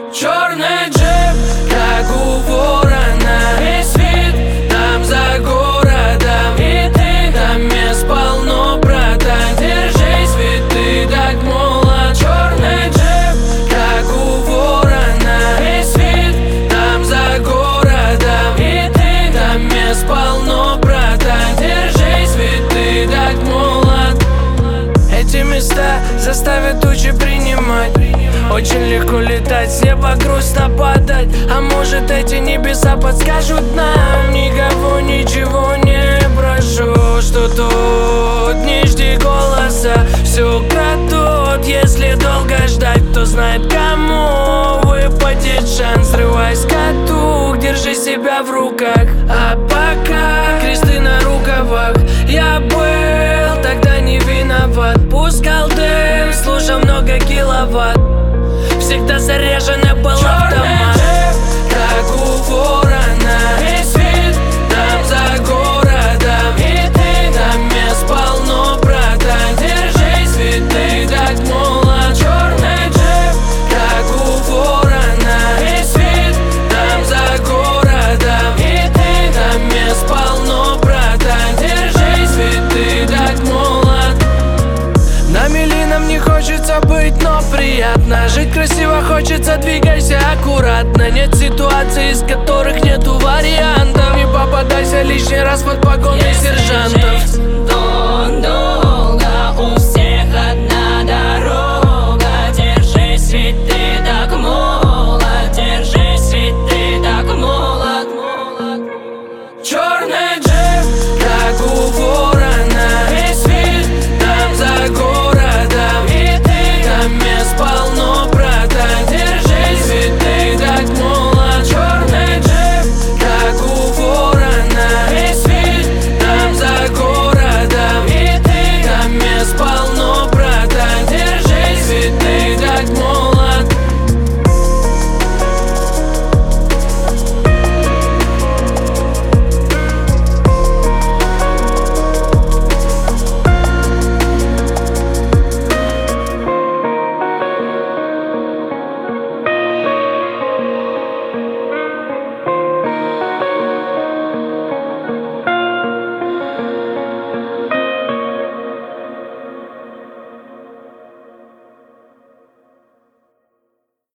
Черный джип, как у ворона, весь вид там за городом. И ты там мест полно, братан, держись, ведь ты так молод. Черный джип, как у ворона, весь вид там за городом. И ты там мест полно, братан, держись, ведь ты так молод. Эти места заставят тучи принимать. Очень легко летать, с неба грустно падать. А может эти небеса подскажут нам? Никого ничего не прошу, что тут не жди голоса. Все крадут, если долго ждать. Кто знает, кому выпадет шанс. Срывай с катук, держи себя в руках. А пока кресты на рукавах. Я был тогда не виноват. Пускал дым, слушал много киловатт. Всегда заряженный был автомат. Как у ворона, весь вид там за городом. И ты там мест полно, братан, держись, ведь ты так молод. Черный джип, как у ворона, весь вид там за городом. И ты там мест полно, братан, держись, ведь ты так молод. На мели нам не хочется быть, но приятно. Жить красиво хочется, двигайся аккуратно. Нет ситуаций, из которых нету вариантов. Не попадайся лишний раз под погоны сержантов.